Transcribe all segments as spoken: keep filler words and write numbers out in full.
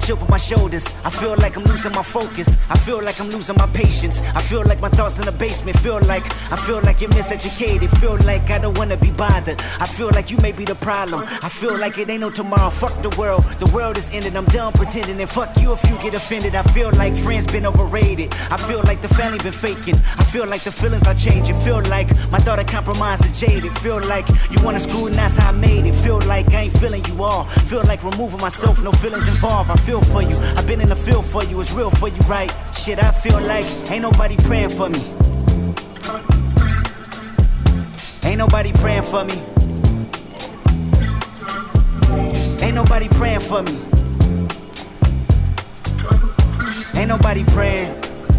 chip on my shoulders. I feel like I'm losing my focus. I feel like I'm losing my patience. I feel like my thoughts in the basement. Feel like, I feel like you're miseducated. Feel like I don't wanna be bothered. I feel like you may be the problem. I feel like it ain't no tomorrow. Fuck the world, the world is ended. I'm done pretending, and fuck you if you get offended. I feel like friends been overrated. I feel like the family been faking. I feel like the feelings are changing. Feel like my thought of compromise is jaded. Feel like you wanna screw and that's how I made it. Feel like I ain't feeling you all. Feel like removing myself, no feelings involved. I feel for you, I've been in the field for you. It's real for you, right? Shit, I feel like ain't nobody praying for me. Ain't nobody praying for me. Ain't nobody praying for me. Ain't nobody praying.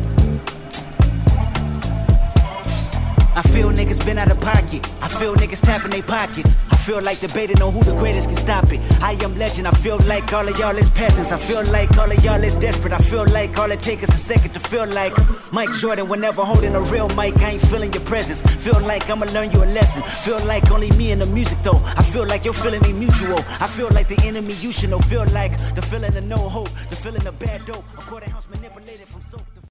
I feel niggas been out of pocket. I feel niggas tapping their pockets. I feel like debating on who the greatest can stop it. I am legend. I feel like all of y'all is peasants. I feel like all of y'all is desperate. I feel like all it takes is a second to feel like Mike Jordan whenever holding a real mic. I ain't feeling your presence. Feel like I'ma learn you a lesson. Feel like only me and the music though. I feel like your feeling ain't mutual. I feel like the enemy you should know. Feel like the feeling of no hope. The feeling of bad dope. A quarter house manipulated from soap.